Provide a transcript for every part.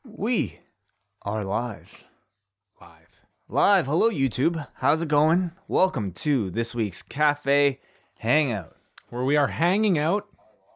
We are live. Live. Live. Hello, YouTube. How's it going? Welcome to this week's Cafe Hangout. Where we are hanging out.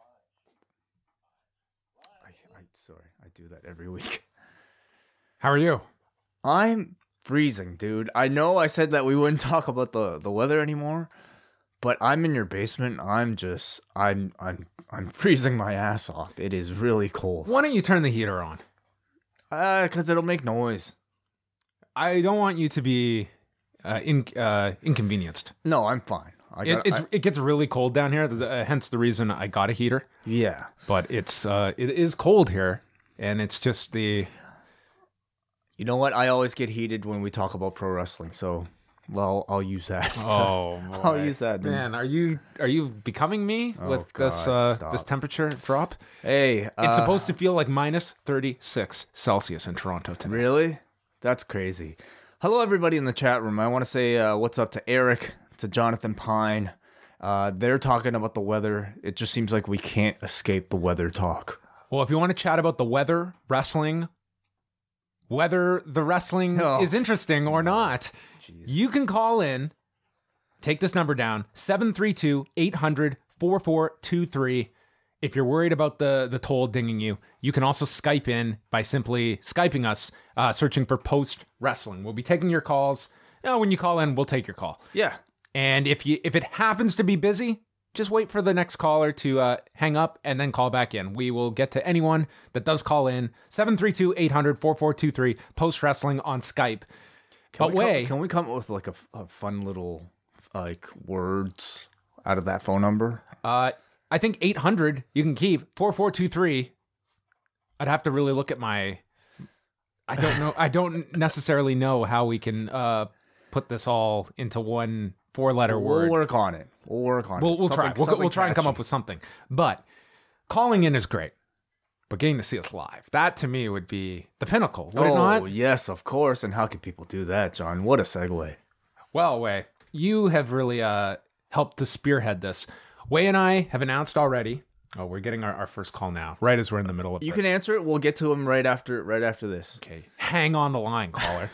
Sorry, I do that every week. How are you? I'm freezing, dude. I know I said that we wouldn't talk about the weather anymore, but I'm in your basement. I'm freezing my ass off. It is really cold. Why don't you turn the heater on? Because it'll make noise. I don't want you to be inconvenienced. No, I'm fine. It gets really cold down here, hence the reason I got a heater. Yeah. But it is cold here, and it's just the... You know what? I always get heated when we talk about pro wrestling, so I'll use that. Oh, boy. I'll use that. Man, are you becoming me with God, this temperature drop? Hey, It's supposed to feel like minus 36 Celsius in Toronto today. Really? That's crazy. Hello, everybody in the chat room. I want to say what's up to Eric, to Jonathan Pine. They're talking about the weather. It just seems like we can't escape the weather talk. Well, if you want to chat about the weather, wrestling, whether the wrestling is interesting or not, you can call in. Take this number down, 732-800-4423. If you're worried about the toll dinging you, you can also Skype in by simply Skyping us, searching for Post Wrestling. We'll be taking your calls. When you call in, we'll take your call. Yeah. And if it happens to be busy, just wait for the next caller to hang up and then call back in. We will get to anyone that does call in. 732-800-4423, Post Wrestling on Skype. Can we come up with like a fun little like words out of that phone number? I think 800 you can keep. 4423. I'd have to really look at my... I don't know. I don't necessarily know how we can put this all into one 4-letter word. We'll work on it. We'll try. We'll try and come up with something. But calling in is great. But getting to see us live, that to me would be the pinnacle, would it not? Oh, yes, of course. And how can people do that, John? What a segue. Well, Wei, you have really helped to spearhead this. Wei and I have announced already. Oh, we're getting our first call now, right as we're in the middle of You this. can answer it. We'll get to him right after this. Okay, hang on the line, caller.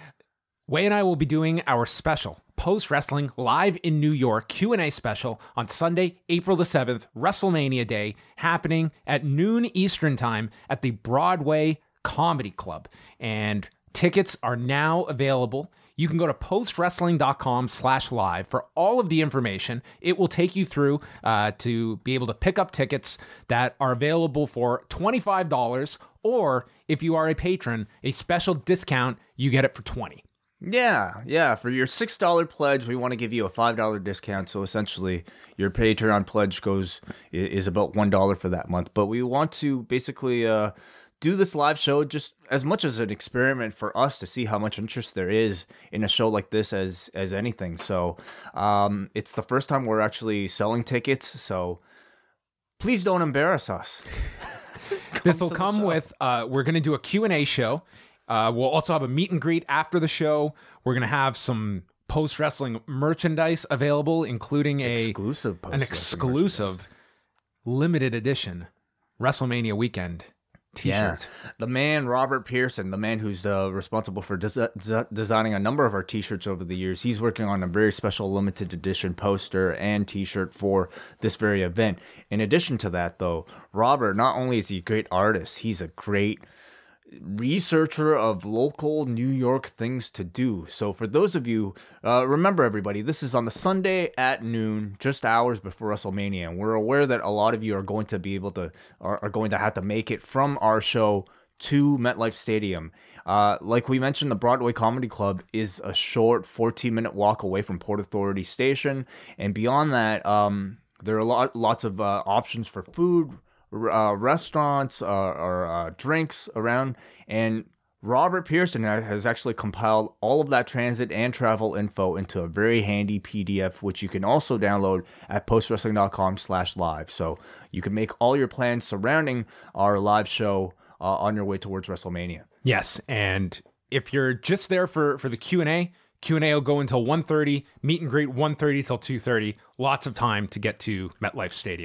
Wei and I will be doing our special Post Wrestling Live in New York Q&A special on Sunday, April the 7th, WrestleMania Day, happening at noon Eastern Time at the Broadway Comedy Club. And tickets are now available. You can go to postwrestling.com/live for all of the information. It will take you through to be able to pick up tickets that are available for $25, or if you are a patron, a special discount, you get it for $20. Yeah. For your $6 pledge, we want to give you a $5 discount. So essentially, your Patreon pledge is about $1 for that month. But we want to basically do this live show just as much as an experiment for us to see how much interest there is in a show like this as anything. So it's the first time we're actually selling tickets. So please don't embarrass us. This will come with, we're going to do a Q&A show. We'll also have a meet and greet after the show. We're going to have some post-wrestling merchandise available, including an exclusive limited edition WrestleMania weekend t-shirt. Yeah. The man, Robert Pearson, the man who's responsible for designing a number of our t-shirts over the years, he's working on a very special limited edition poster and t-shirt for this very event. In addition to that, though, Robert, not only is he a great artist, he's a great researcher of local New York things to do. So for those of you, remember everybody, this is on the Sunday at noon, just hours before WrestleMania. And we're aware that a lot of you are going to be able to, are going to have to make it from our show to MetLife Stadium. Like we mentioned, the Broadway Comedy Club is a short 14-minute walk away from Port Authority Station. And beyond that, there are lots of options for food, restaurants or drinks around, and Robert Pearson has actually compiled all of that transit and travel info into a very handy PDF, which you can also download at postwrestling.com/live. So you can make all your plans surrounding our live show on your way towards WrestleMania. Yes, and if you're just there for the Q&A will go until 1:30, meet and greet 1:30 till 2:30. Lots of time to get to MetLife Stadium.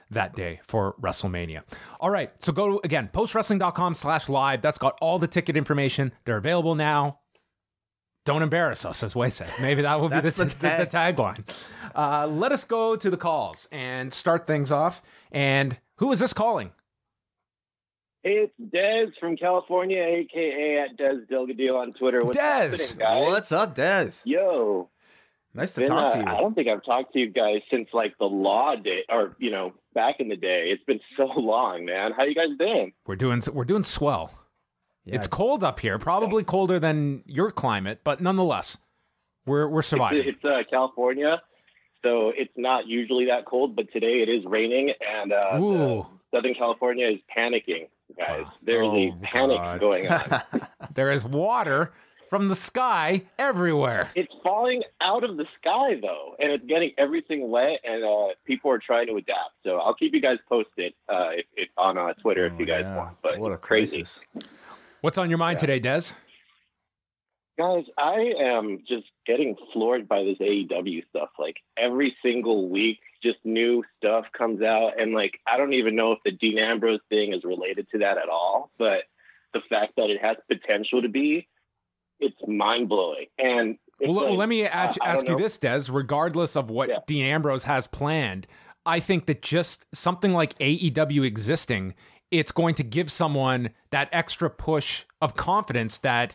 that day for WrestleMania. All right, so go to, again, postwrestling.com/live. That's got all the ticket information. They're available now. Don't embarrass us, as Way said. Maybe that will be the tagline. Let us go to the calls and start things off. And who is this calling? Hey, it's Dez from California, a.k.a. at Dez Delgadillo on Twitter. What's happening, guys? What's up, Dez? Yo. Nice to talk to you. I don't think I've talked to you guys since, like, the Law day, or, back in the day. It's been so long, man. How you guys been? We're doing swell. Yeah. It's cold up here, probably colder than your climate, but nonetheless, we're surviving. It's California, so it's not usually that cold, but today it is raining, and Southern California is panicking, guys. Wow. There's a panic going on. There is water from the sky everywhere. It's falling out of the sky, though, and it's getting everything wet, and people are trying to adapt. So I'll keep you guys posted if on Twitter if you guys want. But what a crisis. What's on your mind today, Des? Guys, I am just getting floored by this AEW stuff. Like, every single week, just new stuff comes out, and, like, I don't even know if the Dean Ambrose thing is related to that at all, but the fact that it has potential to be, it's mind-blowing. And let me ask you this, Des. Regardless of what Dean Ambrose has planned, I think that just something like AEW existing, it's going to give someone that extra push of confidence that,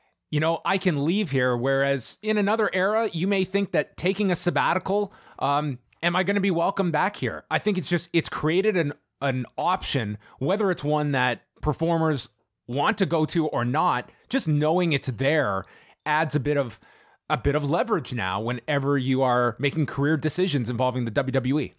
I can leave here. Whereas in another era, you may think that taking a sabbatical, am I going to be welcome back here? I think it's created an option, whether it's one that performers want to go to or not. Just knowing it's there adds a bit of leverage now whenever you are making career decisions involving the WWE.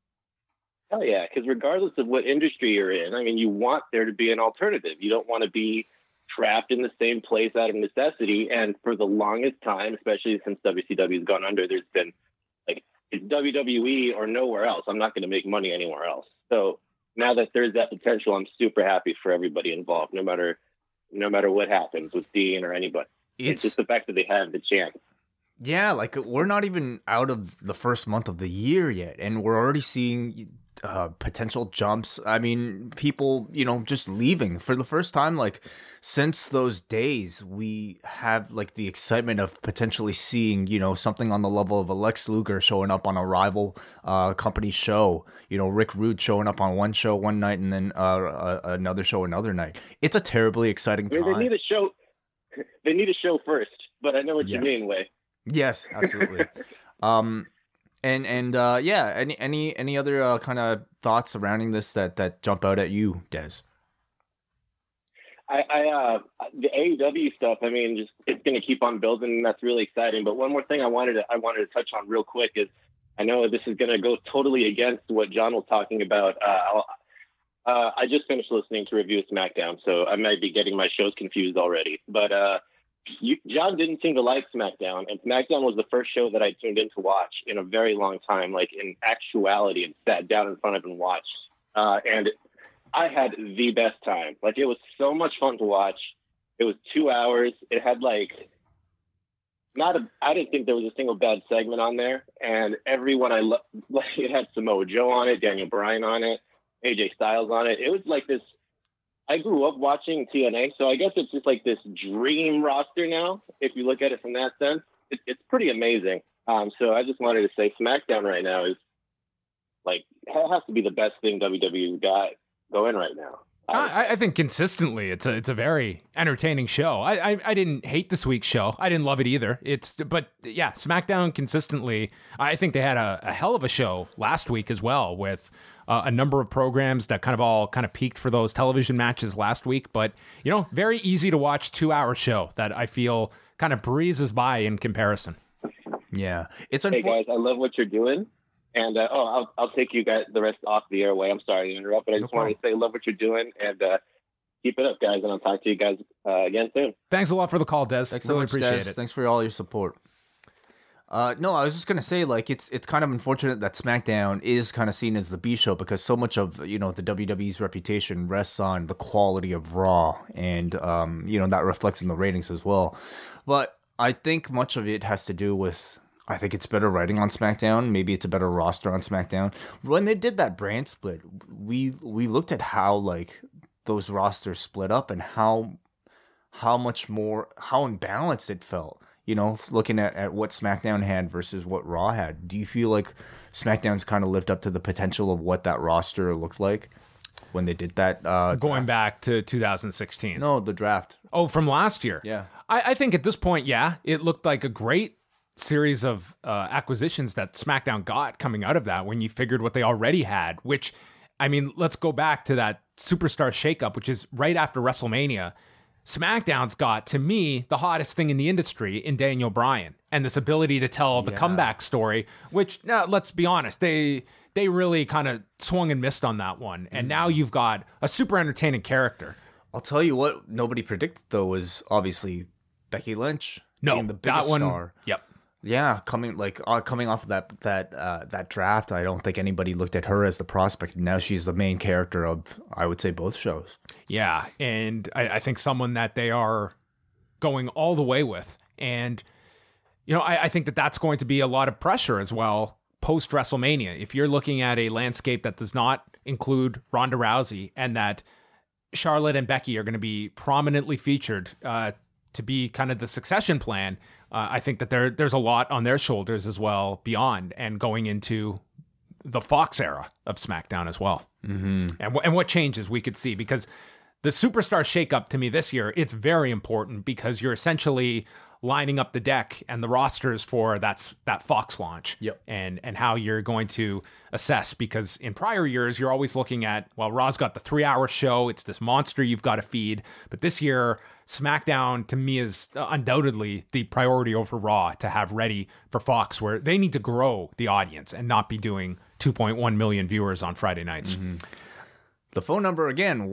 Oh yeah, because regardless of what industry you're in, I mean, you want there to be an alternative. You don't want to be trapped in the same place out of necessity. And for the longest time, especially since WCW has gone under, there's been like, it's WWE or nowhere else. I'm not going to make money anywhere else. So now that there's that potential, I'm super happy for everybody involved, no matter what happens with Dean or anybody. It's just the fact that they have the chance. Yeah, like, we're not even out of the first month of the year yet, and we're already seeing potential jumps. I mean, people, just leaving for the first time, like, since those days. We have, like, the excitement of potentially seeing, something on the level of a Lex Luger showing up on a rival company show, Rick Rude showing up on one show one night and then another show another night. It's a terribly exciting time. They need a show. They need a show first, but I know what you mean, Way. Yes, absolutely. Any other kind of thoughts surrounding this that jump out at you, Des? The AEW stuff, I mean, just it's going to keep on building, and that's really exciting. But one more thing I wanted to touch on real quick is, I know this is going to go totally against what John was talking about. I just finished listening to Review of SmackDown, so I might be getting my shows confused already. But John didn't seem to like SmackDown, and SmackDown was the first show that I tuned in to watch in a very long time, like in actuality, and sat down in front of and watched. And I had the best time. Like, it was so much fun to watch. It was 2 hours. It had I didn't think there was a single bad segment on there, and everyone it had Samoa Joe on it, Daniel Bryan on it, AJ Styles on it. It was like this. I grew up watching TNA, so I guess it's just like this dream roster now. If you look at it from that sense, it's pretty amazing. So I just wanted to say SmackDown right now is like, it has to be the best thing WWE got going right now. I think consistently it's a very entertaining show. I didn't hate this week's show. I didn't love it either. But SmackDown consistently, I think they had a hell of a show last week as well, with a number of programs that kind of peaked for those television matches last week. But, very easy to watch 2 hour show that I feel kind of breezes by in comparison. Yeah. Hey guys, I love what you're doing. And I'll take you guys the rest off the airway. I'm sorry to interrupt, but I just wanted to say love what you're doing, and keep it up, guys. And I'll talk to you guys again soon. Thanks a lot for the call, Des. Thanks so much, appreciate it. Thanks for all your support. No, I was just gonna say, like, it's kind of unfortunate that SmackDown is kind of seen as the B show, because so much of the WWE's reputation rests on the quality of Raw, and that reflects in the ratings as well. But I think much of it has to do with I think it's better writing on SmackDown. Maybe it's a better roster on SmackDown. When they did that brand split, we looked at how like those rosters split up and how imbalanced it felt. You know, looking at what SmackDown had versus what Raw had. Do you feel like SmackDown's kind of lived up to the potential of what that roster looked like when they did that? Going back to 2016. No, the draft. Oh, from last year. Yeah. I think at this point, yeah, it looked like a great series of acquisitions that SmackDown got coming out of that when you figured what they already had, which, I mean, let's go back to that superstar shakeup, which is right after WrestleMania. SmackDown's got, to me, the hottest thing in the industry in Daniel Bryan and this ability to tell the comeback story, which, let's be honest, they really kind of swung and missed on that one. And now you've got a super entertaining character. I'll tell you what nobody predicted, though, was obviously Becky Lynch being the biggest that one, star. Yep. Yeah, coming off of that draft, I don't think anybody looked at her as the prospect. Now she's the main character of, I would say, both shows. Yeah, and I think someone that they are going all the way with. And, you know, I think that's going to be a lot of pressure as well post-WrestleMania. If you're looking at a landscape that does not include Ronda Rousey and that Charlotte and Becky are going to be prominently featured to be kind of the succession plan, I think that there's a lot on their shoulders as well beyond and going into the Fox era of SmackDown as well. Mm-hmm. And what changes we could see, because the superstar shakeup to me this year, it's very important because you're essentially lining up the deck and the rosters for that Fox launch. Yep. And how you're going to assess, because in prior years, you're always looking at, well, Raw's got the 3-hour show. It's this monster you've got to feed. But this year, SmackDown to me is undoubtedly the priority over Raw to have ready for Fox, where they need to grow the audience and not be doing 2.1 million viewers on Friday nights. Mm-hmm. The phone number again,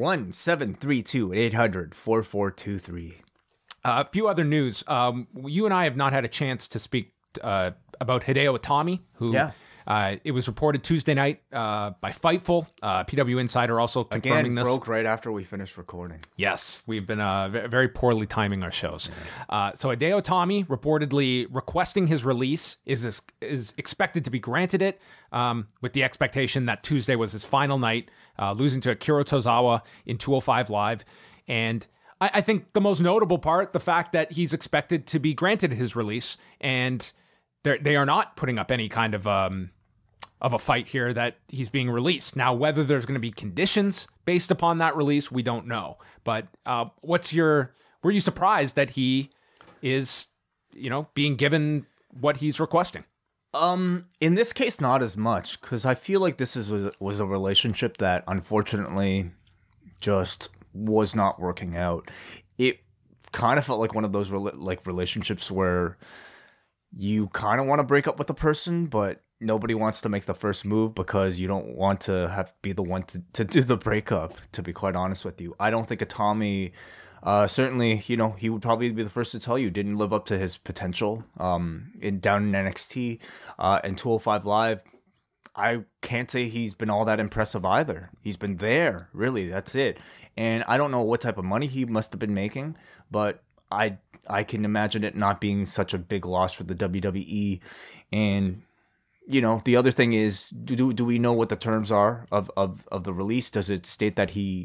1-732-800-4423. A few other news. You and I have not had a chance to speak about Hideo Itami, who it was reported Tuesday night by Fightful. PW Insider also confirming this. Broke right after we finished recording. Yes, we've been very poorly timing our shows. So Hideo Itami reportedly requesting his release is expected to be granted it, with the expectation that Tuesday was his final night, losing to Akira Tozawa in 205 Live. And I think the most notable part, the fact that he's expected to be granted his release, and they are not putting up any kind of a fight here that he's being released. Now, whether there's going to be conditions based upon that release, we don't know. But were you surprised that he is, being given what he's requesting? In this case, not as much, because I feel like this was a relationship that unfortunately just was not working out. It kind of felt like one of those relationships where you kind of want to break up with the person, but nobody wants to make the first move because you don't want to be the one to do the breakup, to be quite honest with you. I don't think Itami, certainly, he would probably be the first to tell you, didn't live up to his potential down in NXT and 205 Live. I can't say he's been all that impressive either. He's been there, really, that's it. And I don't know what type of money he must have been making, but I can imagine it not being such a big loss for the WWE. And, the other thing is, do we know what the terms are of the release? Does it state that he,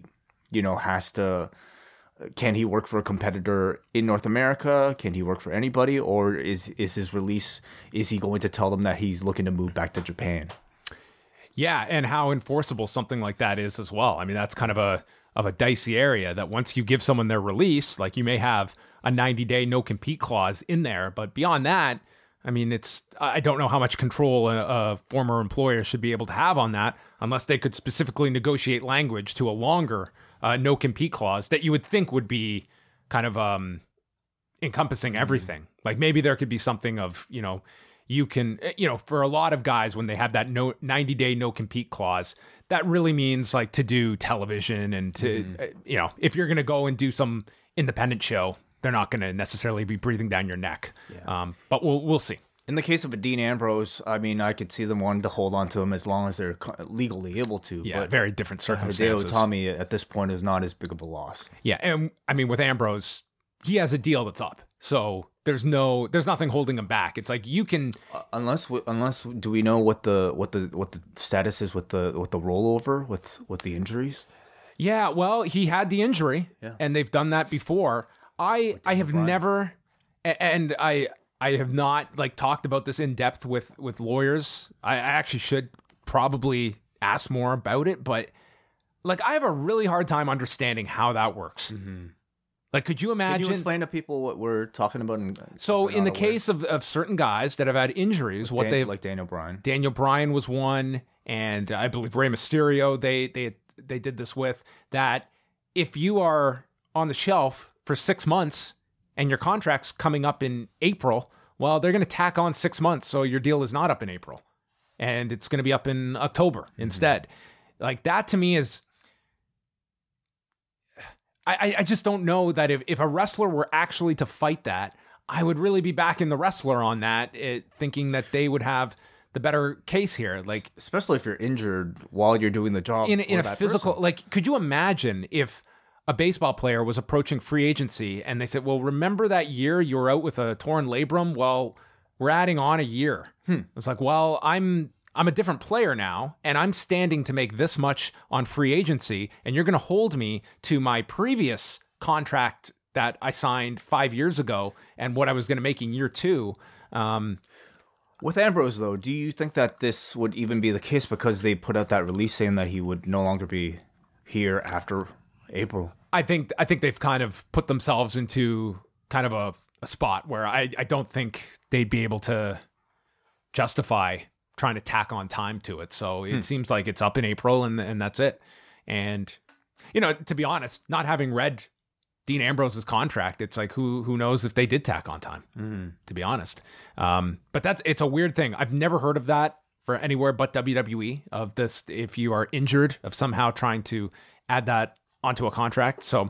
can he work for a competitor in North America? Can he work for anybody? Or is his release, is he going to tell them that he's looking to move back to Japan? Yeah, and how enforceable something like that is as well. I mean, that's kind of a dicey area, that once you give someone their release, like, you may have a 90-day no-compete clause in there, but beyond that, I mean, I don't know how much control a former employer should be able to have on that, unless they could specifically negotiate language to a longer no-compete clause that you would think would be kind of encompassing everything. Like, maybe there could be something of, you can, for a lot of guys, when they have that 90-day no-compete clause, that really means like to do television and to, if you're going to go and do some independent show, they're not going to necessarily be breathing down your neck. Yeah. But we'll see. In the case of a Dean Ambrose, I mean, I could see them wanting to hold on to him as long as they're legally able to. Yeah, but very different circumstances. Hideo Itami at this point is not as big of a loss. Yeah, and I mean, with Ambrose, he has a deal that's up. So there's nothing holding him back. It's like you can unless do we know what the status is with the rollover with the injuries? Yeah, well, he had the injury, and they've done that before. I have never, and I have not like talked about this in depth with lawyers. I actually should probably ask more about it, but like I have a really hard time understanding how that works. Mm-hmm. Like, could you imagine? Can you explain to people what we're talking about? So, in the case of certain guys that have had injuries, like Daniel Bryan. Daniel Bryan was one, and I believe Rey Mysterio. They did this with that. If you are on the shelf for 6 months and your contract's coming up in April, well, they're going to tack on 6 months, so your deal is not up in April, and it's going to be up in October instead. Like that to me is. I just don't know that if a wrestler were actually to fight that, I would really be backing the wrestler on that, thinking that they would have the better case here. Like, especially if you're injured while you're doing the job in a physical person. Like, could you imagine if a baseball player was approaching free agency and they said, well, remember that year you were out with a torn labrum? Well, we're adding on a year. It's like, well, I'm a different player now, and I'm standing to make this much on free agency, and you're going to hold me to my previous contract that I signed 5 years ago and what I was going to make in year 2. With Ambrose, though, do you think that this would even be the case because they put out that release saying that he would no longer be here after April? I think they've kind of put themselves into kind of a spot where I don't think they'd be able to justify trying to tack on time to it. So it seems like it's up in April and that's it. And, you know, to be honest, not having read Dean Ambrose's contract, it's like, who knows if they did tack on time, to be honest. But it's a weird thing. I've never heard of that for anywhere but WWE, of this, if you are injured, of somehow trying to add that onto a contract. So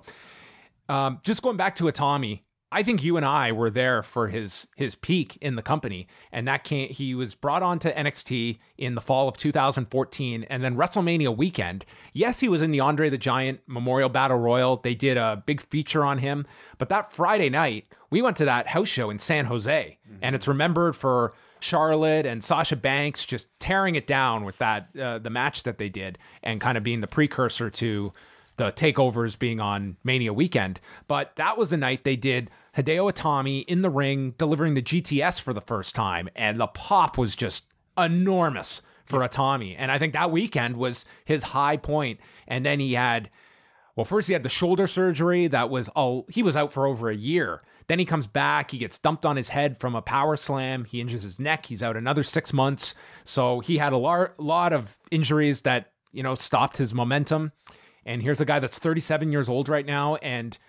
just going back to Itami, I think you and I were there for his peak in the company, and he was brought on to NXT in the fall of 2014, and then WrestleMania weekend. Yes, he was in the Andre the Giant Memorial Battle Royal. They did a big feature on him, but that Friday night, we went to that house show in San Jose, and it's remembered for Charlotte and Sasha Banks just tearing it down with that the match that they did, and kind of being the precursor to the takeovers being on Mania weekend. But that was the night they did Hideo Itami in the ring delivering the GTS for the first time, and the pop was just enormous for Itami. And I think that weekend was his high point. And then he had, well, first he had the shoulder surgery he was out for over a year. Then he comes back, he gets dumped on his head from a power slam, he injures his neck, he's out another 6 months. So he had a lot of injuries that, you know, stopped his momentum. And here's a guy that's 37 years old right now, and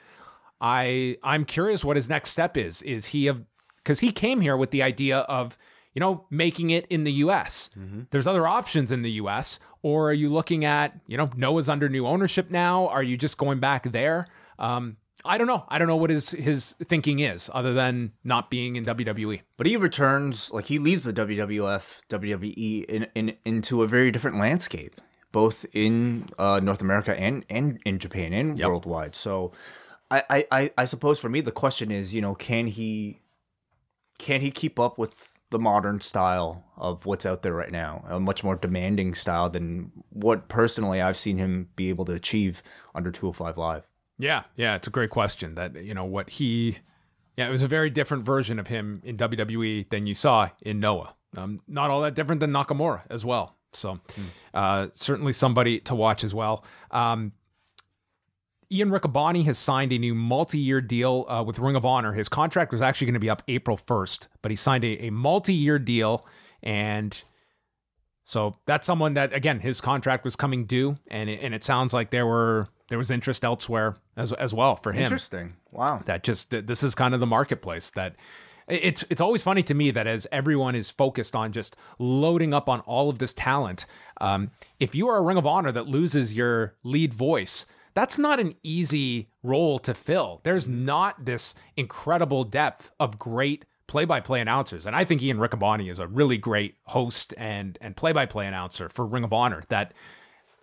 I'm curious what his next step is. Is he because he came here with the idea of, you know, making it in the U.S. There's other options in the U.S., or are you looking at, you know, Noah's under new ownership now? Are you just going back there? I don't know. I don't know what his thinking is, other than not being in WWE. But he returns, like he leaves the WWF, WWE into a very different landscape, both in North America and in Japan and worldwide. So I suppose for me, the question is, you know, can he keep up with the modern style of what's out there right now, a much more demanding style than what personally I've seen him be able to achieve under 205 Live? Yeah, it's a great question. That, you know, it was a very different version of him in WWE than you saw in Noah. Not all that different than Nakamura as well. So certainly somebody to watch as well. Ian Riccaboni has signed a new multi-year deal with Ring of Honor. His contract was actually going to be up April 1st, but he signed a multi-year deal. And so that's someone that, again, his contract was coming due, and it sounds like there was interest elsewhere as well for him. Interesting. Wow. This is kind of the marketplace that it's always funny to me that as everyone is focused on just loading up on all of this talent, if you are a Ring of Honor that loses your lead voice, that's not an easy role to fill. There's not this incredible depth of great play-by-play announcers. And I think Ian Riccaboni is a really great host and play-by-play announcer for Ring of Honor that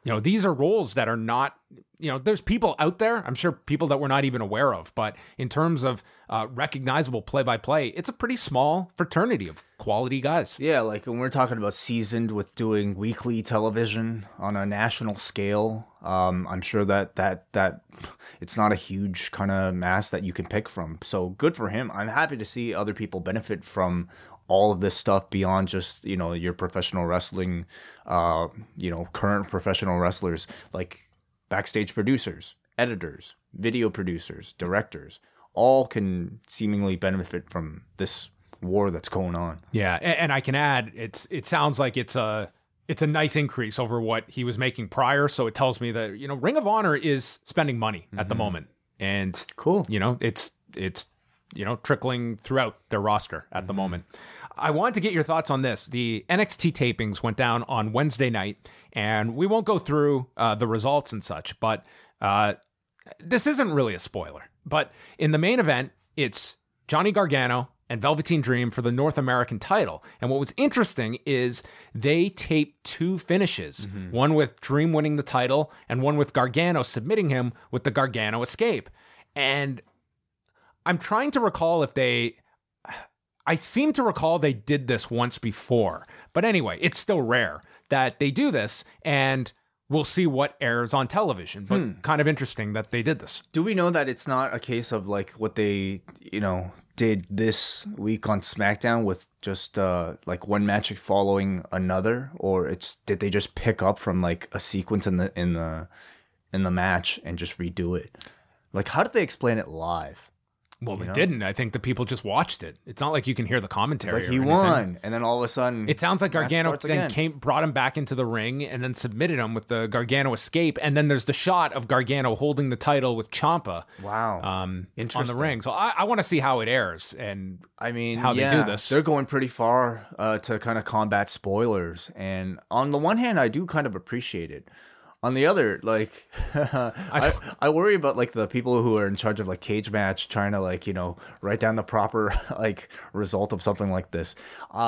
these are roles that are not, there's people out there, I'm sure people that we're not even aware of, but in terms of recognizable play-by-play, it's a pretty small fraternity of quality guys. Yeah, like when we're talking about seasoned with doing weekly television on a national scale, I'm sure that it's not a huge kind of mass that you can pick from. So good for him. I'm happy to see other people benefit from all of this stuff beyond just, your professional wrestling, current professional wrestlers, like backstage producers, editors, video producers, directors, all can seemingly benefit from this war that's going on. Yeah, and I can add, it sounds like it's a nice increase over what he was making prior. So it tells me that, Ring of Honor is spending money at the moment. And cool. It's trickling throughout their roster at the moment. I wanted to get your thoughts on this. The NXT tapings went down on Wednesday night, and we won't go through the results and such, but this isn't really a spoiler. But in the main event, it's Johnny Gargano and Velveteen Dream for the North American title. And what was interesting is they taped two finishes, one with Dream winning the title and one with Gargano submitting him with the Gargano escape. And I'm trying to recall I seem to recall they did this once before. But anyway, it's still rare that they do this, and we'll see what airs on television. But kind of interesting that they did this. Do we know that it's not a case of like what they, did this week on SmackDown with just like one match following another, or did they just pick up from like a sequence in the match and just redo it? Like, how did they explain it live? Well, they didn't. I think the people just watched it. It's not like you can hear the commentary. Like he won, and then all of a sudden, it sounds like Gargano then brought him back into the ring, and then submitted him with the Gargano escape. And then there's the shot of Gargano holding the title with Ciampa. Wow, on the ring. So I want to see how it airs, and I mean, how they do this. They're going pretty far to kind of combat spoilers, and on the one hand, I do kind of appreciate it. On the other, like, I worry about like the people who are in charge of like Cage Match trying to like, write down the proper like result of something like this.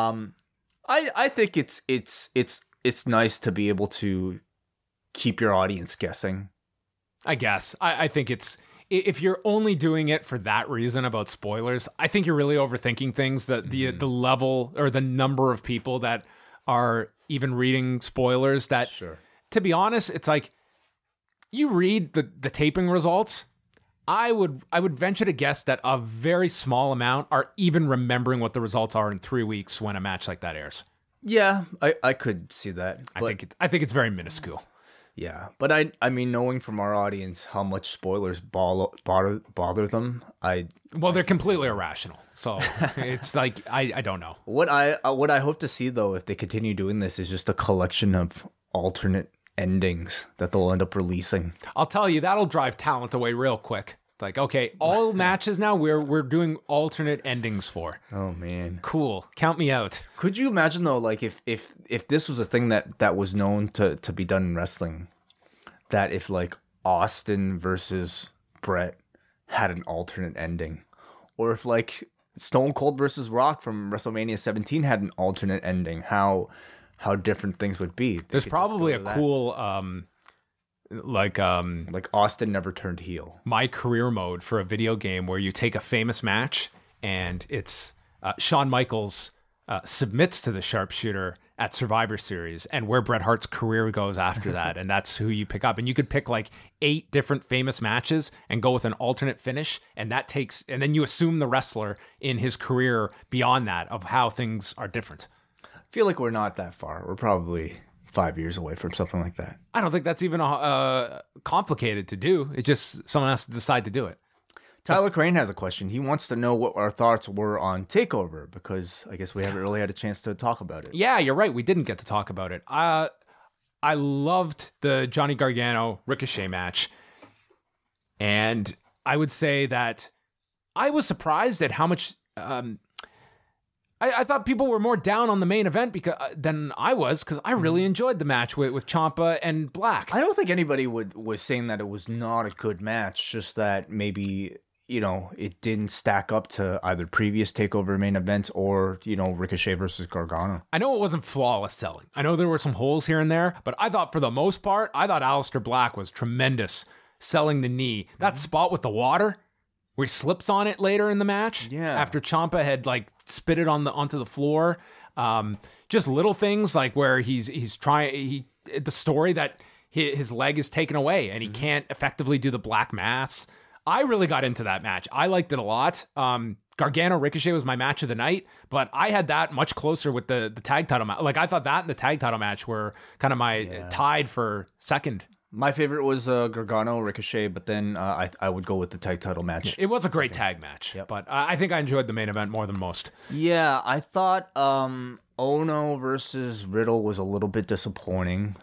I think it's nice to be able to keep your audience guessing. I guess. I think if you're only doing it for that reason about spoilers, I think you're really overthinking things. That the level or the number of people that are even reading spoilers that. Sure. To be honest, it's like you read the taping results. I would venture to guess that a very small amount are even remembering what the results are in 3 weeks when a match like that airs. Yeah, I could see that. I think it's very minuscule. Yeah, but I mean, knowing from our audience how much spoilers bother them, they're completely irrational. So it's like I don't know. What I hope to see though, if they continue doing this, is just a collection of alternate endings that they'll end up releasing. I'll tell you, that'll drive talent away real quick. Like, okay, all matches now we're doing alternate endings for. Oh man, cool. Count me out. Could you imagine though, like if this was a thing that was known to be done in wrestling, that if like Austin versus Brett had an alternate ending, or if like Stone Cold versus Rock from WrestleMania 17 had an alternate ending, how different things would be. There's probably a cool like Austin never turned heel. My Career mode for a video game where you take a famous match and it's Shawn Michaels submits to the sharpshooter at Survivor Series, and where Bret Hart's career goes after that, and that's who you pick up. And you could pick like 8 different famous matches and go with an alternate finish, and then you assume the wrestler in his career beyond that of how things are different. I feel like we're not that far. We're probably 5 years away from something like that. I don't think that's even complicated to do. It just someone has to decide to do it. Tyler Crane has a question. He wants to know what our thoughts were on TakeOver, because I guess we haven't really had a chance to talk about it. Yeah, you're right. We didn't get to talk about it. I loved the Johnny Gargano Ricochet match. And I would say that I was surprised at how much... I thought people were more down on the main event than I was, because I really enjoyed the match with Ciampa and Black. I don't think anybody was saying that it was not a good match, just that maybe, it didn't stack up to either previous TakeOver main events or, Ricochet versus Gargano. I know it wasn't flawless selling. I know there were some holes here and there, but I thought for the most part, Aleister Black was tremendous selling the knee. That spot with the water where he slips on it later in the match. Yeah. After Ciampa had like spit it onto the floor. Just little things like where he's trying, the story that his leg is taken away and he can't effectively do the Black Mass. I really got into that match. I liked it a lot. Gargano Ricochet was my match of the night, but I had that much closer with the tag title match. Like I thought that and the tag title match were kind of my tied for second. My favorite was Gargano Ricochet, but then I would go with the tag title match. It was a great tag match, but I think I enjoyed the main event more than most. Yeah, I thought Ono versus Riddle was a little bit disappointing.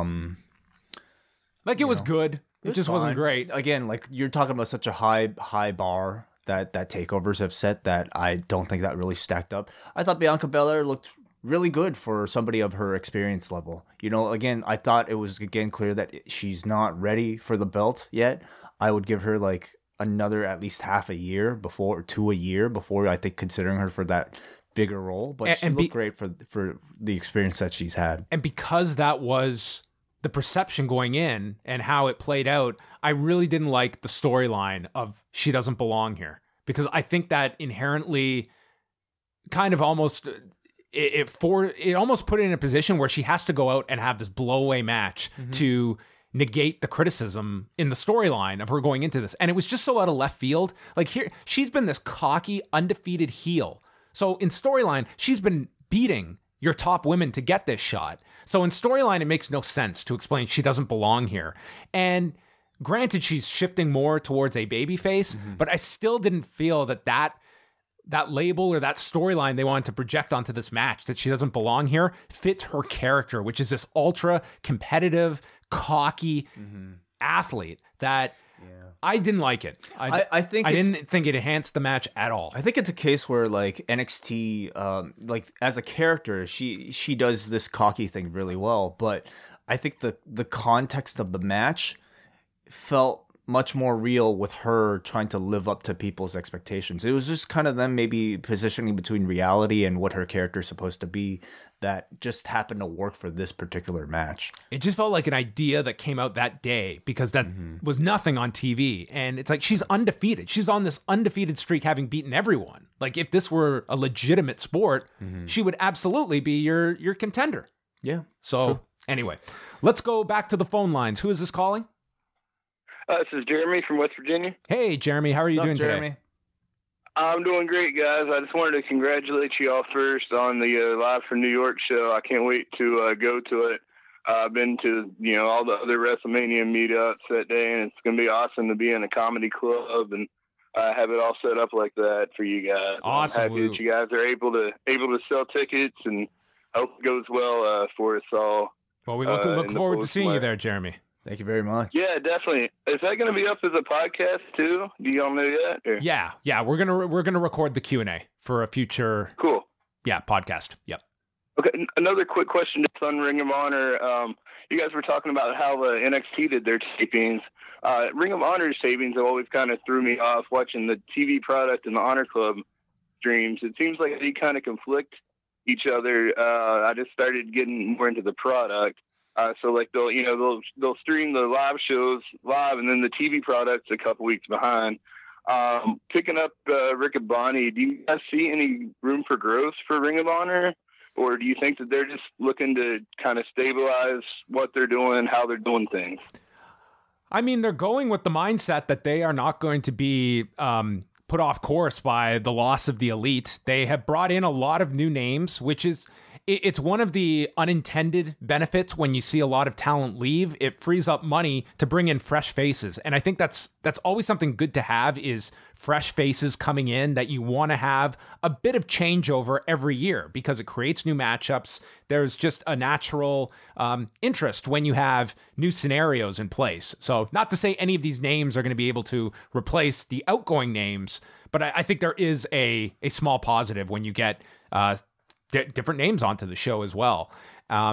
It was good. It just wasn't great. Again, like you're talking about such a high bar that takeovers have set that I don't think that really stacked up. I thought Bianca Belair looked really good for somebody of her experience level. Again, I thought it was clear that she's not ready for the belt yet. I would give her like another at least half a year before I think considering her for that bigger role. But she looked great for the experience that she's had. And because that was the perception going in and how it played out, I really didn't like the storyline of she doesn't belong here, because I think that inherently kind of almost it almost put it in a position where she has to go out and have this blowaway match to negate the criticism in the storyline of her going into this. And it was just so out of left field. Like here, she's been this cocky, undefeated heel. So in storyline, she's been beating your top women to get this shot. So in storyline, it makes no sense to explain she doesn't belong here. And granted, she's shifting more towards a babyface, but I still didn't feel that label or that storyline they wanted to project onto this match, that she doesn't belong here, fits her character, which is this ultra competitive, cocky athlete that I didn't like it. I didn't think it enhanced the match at all. I think it's a case where like NXT, like as a character, she does this cocky thing really well, but I think the context of the match felt much more real with her trying to live up to people's expectations. It was just kind of them maybe positioning between reality and what her character is supposed to be that just happened to work for this particular match. It just felt like an idea that came out that day because that was nothing on TV. And it's like, she's undefeated. She's on this undefeated streak, having beaten everyone. Like if this were a legitimate sport, she would absolutely be your contender. Yeah. So anyway, let's go back to the phone lines. Who is this calling? This is Jeremy from West Virginia. Hey, Jeremy. How are you doing Jeremy? today? I'm doing great, guys. I just wanted to congratulate you all first on the Live from New York show. I can't wait to go to it. I've been to, all the other WrestleMania meetups that day, and it's going to be awesome to be in a comedy club and have it all set up like that for you guys. Awesome. I'm happy that you guys are able to sell tickets, and I hope it goes well for us all. Well, we look forward to seeing you there, Jeremy. Thank you very much. Yeah, definitely. Is that going to be up as a podcast too? Do y'all know that? Or? Yeah. We're gonna record the Q&A for a future podcast. Yep. Okay. Another quick question just on Ring of Honor. You guys were talking about how NXT did their tapings. Ring of Honor's tapings always kind of threw me off watching the TV product and the Honor Club streams. It seems like they kind of conflict each other. I just started getting more into the product. So like they'll stream the live shows live, and then the TV product's a couple weeks behind. Picking up Rick and Bonnie, do you guys see any room for growth for Ring of Honor, or do you think that they're just looking to kind of stabilize what they're doing, how they're doing things? I mean, they're going with the mindset that they are not going to be put off course by the loss of the Elite. They have brought in a lot of new names, which is... It's one of the unintended benefits when you see a lot of talent leave. It frees up money to bring in fresh faces. And I think that's always something good to have, is fresh faces coming in, that you want to have a bit of changeover every year because it creates new matchups. There's just a natural interest when you have new scenarios in place. So not to say any of these names are going to be able to replace the outgoing names, but I think there is a small positive when you get different names onto the show as well.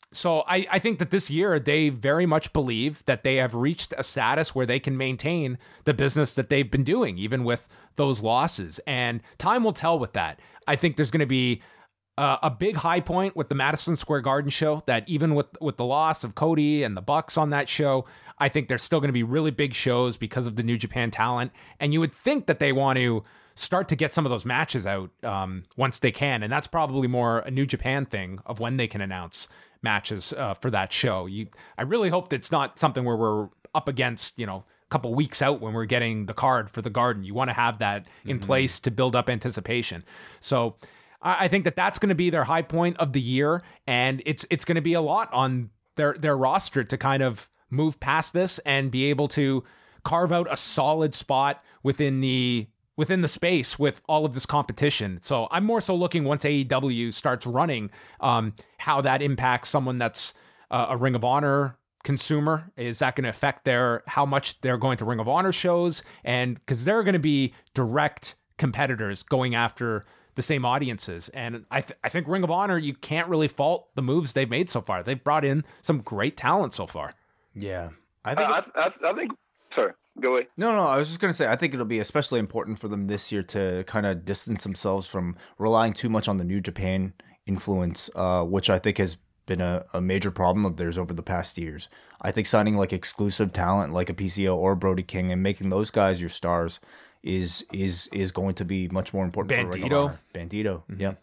So I think that this year they very much believe that they have reached a status where they can maintain the business that they've been doing, even with those losses. And time will tell with that. I think there's going to be a big high point with the Madison Square Garden show, that even with the loss of Cody and the Bucks on that show, I think there's still going to be really big shows because of the New Japan talent. And you would think that they want to start to get some of those matches out once they can. And that's probably more a New Japan thing of when they can announce matches for that show. I really hope that it's not something where we're up against, a couple weeks out when we're getting the card for the Garden. You want to have that in place to build up anticipation. So I think that that's going to be their high point of the year, and it's going to be a lot on their roster to kind of move past this and be able to carve out a solid spot within the space with all of this competition. So I'm more so looking, once AEW starts running, how that impacts someone that's a Ring of Honor consumer. Is that going to affect how much they're going to Ring of Honor shows? And because they're going to be direct competitors going after the same audiences. And I think Ring of Honor, you can't really fault the moves they've made so far. They've brought in some great talent so far. Yeah. I think sorry, go away. No, I was just going to say, I think it'll be especially important for them this year to kind of distance themselves from relying too much on the New Japan influence, which I think has been a major problem of theirs over the past years. I think signing like exclusive talent like a PCO or Brody King and making those guys your stars is going to be much more important. Bandito. Mm-hmm. Yeah.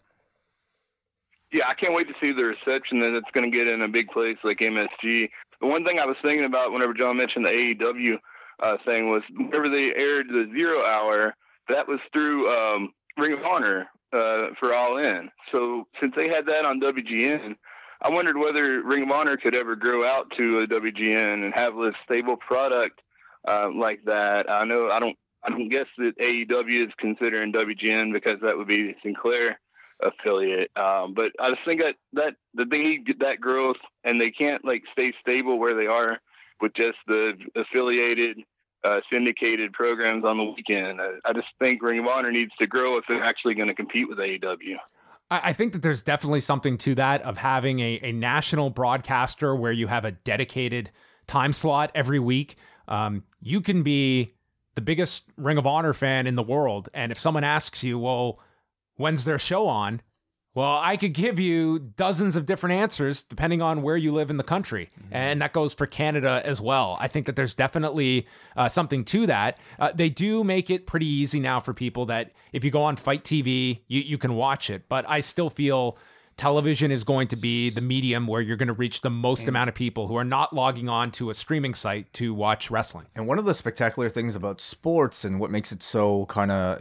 Yeah, I can't wait to see the reception that it's going to get in a big place like MSG. The one thing I was thinking about whenever John mentioned the AEW thing was whenever they aired the 0 Hour, that was through Ring of Honor for All In. So since they had that on WGN, I wondered whether Ring of Honor could ever grow out to a WGN and have a stable product like that. I don't guess that AEW is considering WGN because that would be Sinclair affiliate. But I just think that they need that growth, and they can't like stay stable where they are with just the affiliated, syndicated programs on the weekend. I just think Ring of Honor needs to grow if they're actually going to compete with AEW. I think that there's definitely something to that of having a national broadcaster where you have a dedicated time slot every week. You can be the biggest Ring of Honor fan in the world, and if someone asks you, well, when's their show on? Well, I could give you dozens of different answers depending on where you live in the country. Mm-hmm. And that goes for Canada as well. I think that there's definitely something to that. They do make it pretty easy now for people that if you go on Fight TV, you can watch it. But I still feel television is going to be the medium where you're going to reach the most amount of people who are not logging on to a streaming site to watch wrestling. And one of the spectacular things about sports and what makes it so kind of,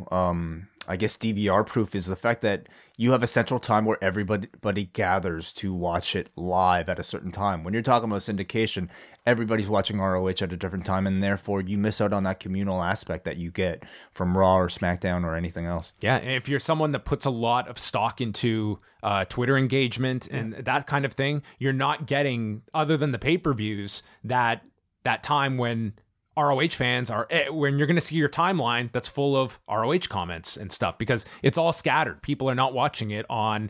I guess DVR proof is the fact that you have a central time where everybody gathers to watch it live at a certain time. When you're talking about syndication, everybody's watching ROH at a different time, and therefore you miss out on that communal aspect that you get from Raw or SmackDown or anything else. Yeah, if you're someone that puts a lot of stock into Twitter engagement and that kind of thing, you're not getting, other than the pay-per-views, that time when ROH fans are, when you're going to see your timeline that's full of ROH comments and stuff, because it's all scattered. People are not watching it on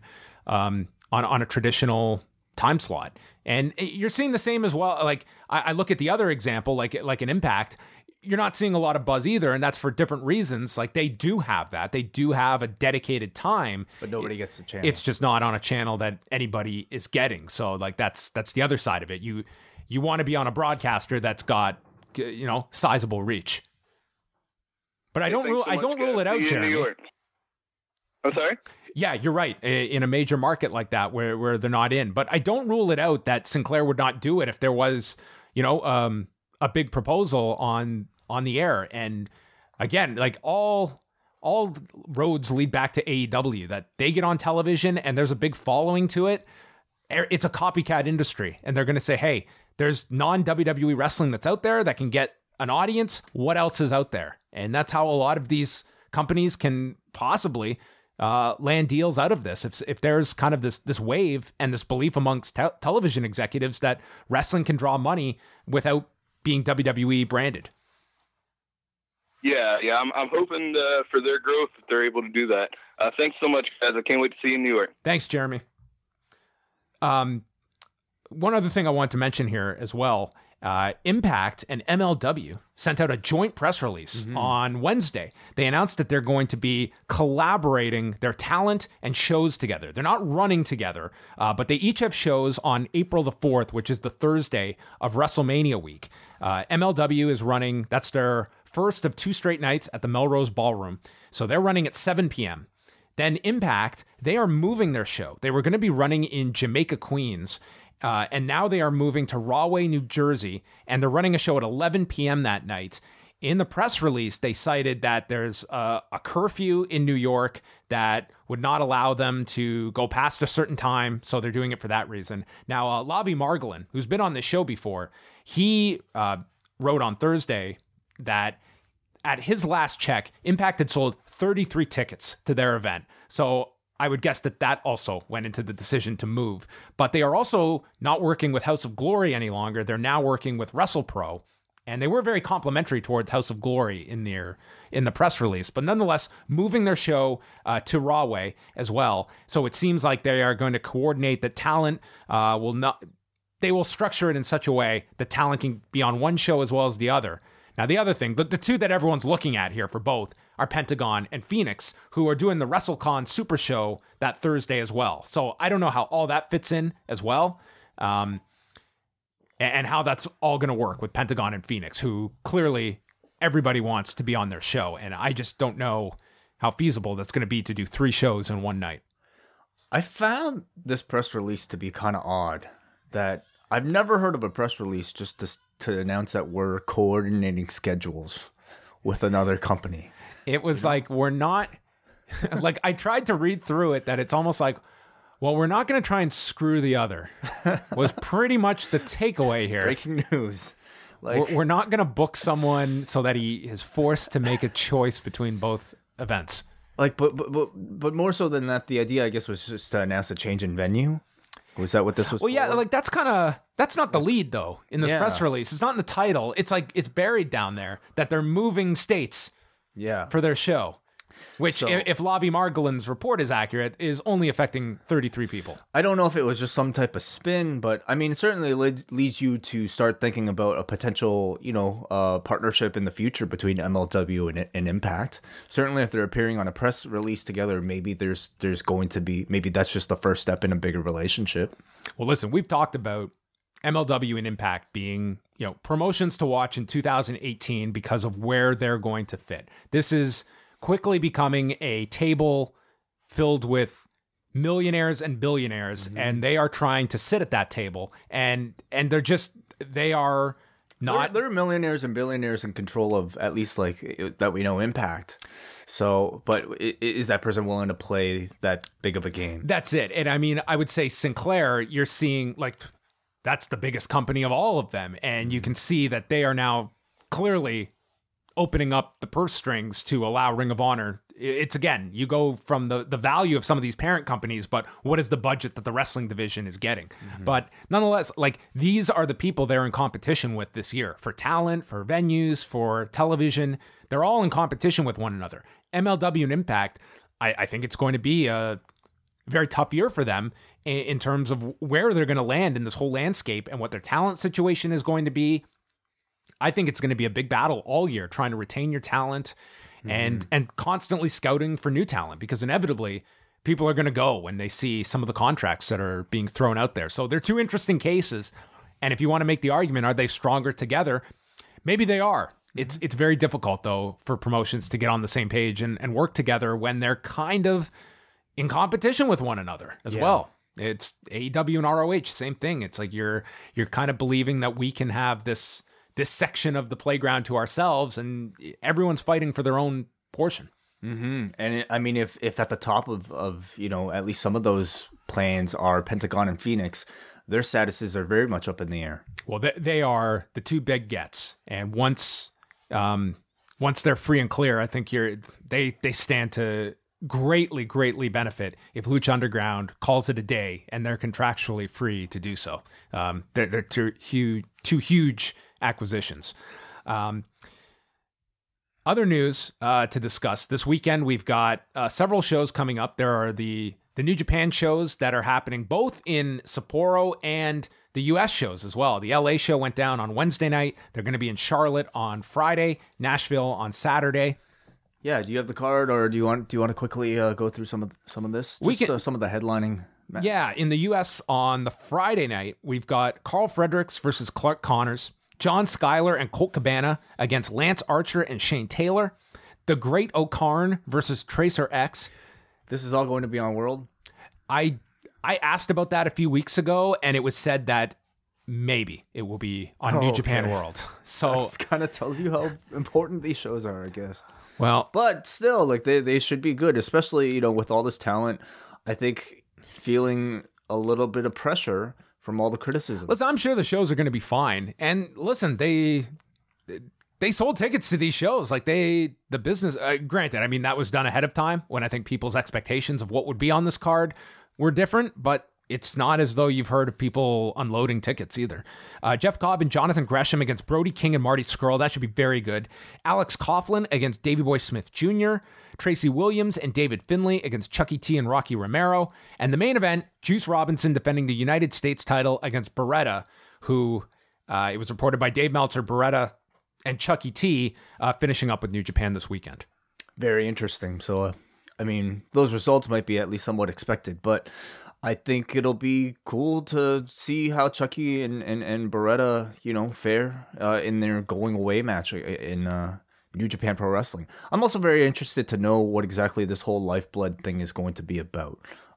a traditional time slot. And you're seeing the same as well. Like I look at the other example, like an Impact, you're not seeing a lot of buzz either. And that's for different reasons. Like they do have that. They do have a dedicated time, but nobody gets the channel. It's just not on a channel that anybody is getting. So like, that's the other side of it. You want to be on a broadcaster that's got, sizable reach. But I don't rule it out, Jeremy. I'm sorry? Yeah, you're right. In a major market like that where they're not in. But I don't rule it out that Sinclair would not do it if there was, a big proposal on the air. And again, like all roads lead back to AEW, that they get on television and there's a big following to it. It's a copycat industry. And they're going to say, hey, there's non-WWE wrestling that's out there that can get an audience. What else is out there? And that's how a lot of these companies can possibly land deals out of this. If there's kind of this wave and this belief amongst television executives that wrestling can draw money without being WWE branded. Yeah. I'm hoping for their growth that they're able to do that. Thanks so much, guys. I can't wait to see you in New York. Thanks, Jeremy. one other thing I want to mention here as well. Impact and MLW sent out a joint press release on Wednesday. They announced that they're going to be collaborating their talent and shows together. They're not running together, but they each have shows on April the 4th, which is the Thursday of WrestleMania week. MLW is running, that's their first of 2 straight nights at the Melrose Ballroom. So they're running at 7 p.m. Then Impact, they are moving their show. They were going to be running in Jamaica, Queens, and now they are moving to Rahway, New Jersey, and they're running a show at 11 p.m. that night. In the press release, they cited that there's a curfew in New York that would not allow them to go past a certain time, so they're doing it for that reason. Now, Lavi Margolin, who's been on this show before, he wrote on Thursday that at his last check, Impact had sold 33 tickets to their event. So I would guess that also went into the decision to move. But they are also not working with House of Glory any longer. They're now working with WrestlePro. And they were very complimentary towards House of Glory in the press release. But nonetheless, moving their show to Rahway as well. So it seems like they are going to coordinate the talent. They will structure it in such a way that talent can be on one show as well as the other. Now, the other thing, the two that everyone's looking at here for both are Pentagon and Phoenix, who are doing the WrestleCon Super Show that Thursday as well. So I don't know how all that fits in as well, and how that's all going to work with Pentagon and Phoenix, who clearly everybody wants to be on their show. And I just don't know how feasible that's going to be to do 3 shows in one night. I found this press release to be kind of odd, that I've never heard of a press release just to announce that we're coordinating schedules with another company. It was like, we're not, like, I tried to read through it that it's almost like, well, we're not going to try and screw the other, was pretty much the takeaway here. Breaking news. Like, We're not going to book someone so that he is forced to make a choice between both events. Like, but more so than that, the idea, I guess, was just to announce a change in venue. Was that what this was? Well, for? yeah, like that's not the lead though in this Yeah. press release. It's not in the title. It's like it's buried down there that they're moving states Yeah. for their show, which So- if Lavi Margolin's report is accurate, is only affecting 33 people. I don't know if it was just some type of spin, but I mean, it certainly leads you to start thinking about a potential, partnership in the future between MLW and Impact. Certainly, if they're appearing on a press release together, maybe there's going to be, maybe that's just the first step in a bigger relationship. Well, listen, we've talked about MLW and Impact being, promotions to watch in 2018 because of where they're going to fit. This is quickly becoming a table filled with millionaires and billionaires, and they are trying to sit at that table, and they are not. They're millionaires and billionaires in control of, at least like that we know, Impact. So, but is that person willing to play that big of a game? That's it. And I mean, I would say Sinclair, you're seeing like that's the biggest company of all of them, and you can see that they are now clearly opening up the purse strings to allow Ring of Honor. It's, again, you go from the value of some of these parent companies, but what is the budget that the wrestling division is getting? But nonetheless, like, these are the people they're in competition with this year for talent, for venues, for television. They're all in competition with one another. MLW and Impact, I think it's going to be a very tough year for them in terms of where they're going to land in this whole landscape and what their talent situation is going to be. I think it's going to be a big battle all year, trying to retain your talent and constantly scouting for new talent, because inevitably people are going to go when they see some of the contracts that are being thrown out there. So they're two interesting cases. And if you want to make the argument, are they stronger together? Maybe they are. It's very difficult, though, for promotions to get on the same page and work together when they're kind of in competition with one another as well. It's AEW and ROH, same thing. It's like you're kind of believing that we can have this section of the playground to ourselves, and everyone's fighting for their own portion. Mm-hmm. And I mean, if at the top of at least some of those plans are Pentagon and Phoenix, their statuses are very much up in the air. Well, they are the two big gets, and once they're free and clear, I think they stand to greatly benefit if Lucha Underground calls it a day and they're contractually free to do so. They're two huge acquisitions. Other news to discuss this weekend, we've got several shows coming up. There are the the New Japan shows that are happening both in Sapporo and the US shows as well. The LA show went down on Wednesday night. They're going to be in Charlotte on Friday, Nashville on Saturday. Yeah, do you have the card, or do you want to quickly go through some of this? Some of the headlining. Yeah, in the US on the Friday night, we've got Carl Fredericks versus Clark Connors, John Schuyler and Colt Cabana against Lance Archer and Shane Taylor, The Great O'Karn versus Tracer X. This is all going to be on World? I asked about that a few weeks ago, and it was said that maybe it will be on New Japan World. So that kind of tells you how important these shows are, I guess. Well, but still, like they should be good, especially with all this talent. I think feeling a little bit of pressure from all the criticism. Listen, I'm sure the shows are going to be fine. And listen, they sold tickets to these shows. Like the business, granted, I mean, that was done ahead of time when I think people's expectations of what would be on this card were different, but it's not as though you've heard of people unloading tickets either. Jeff Cobb and Jonathan Gresham against Brody King and Marty Scurll. That should be very good. Alex Coughlin against Davey Boy Smith Jr., Tracy Williams and David Finlay against Chucky T and Rocky Romero. And the main event, Juice Robinson defending the United States title against Beretta, who it was reported by Dave Meltzer, Beretta and Chucky T finishing up with New Japan this weekend. Very interesting. So, I mean, those results might be at least somewhat expected, but I think it'll be cool to see how Chucky and Beretta, fare in their going away match in New Japan Pro Wrestling. I'm also very interested to know what exactly this whole Lifeblood thing is going to be about.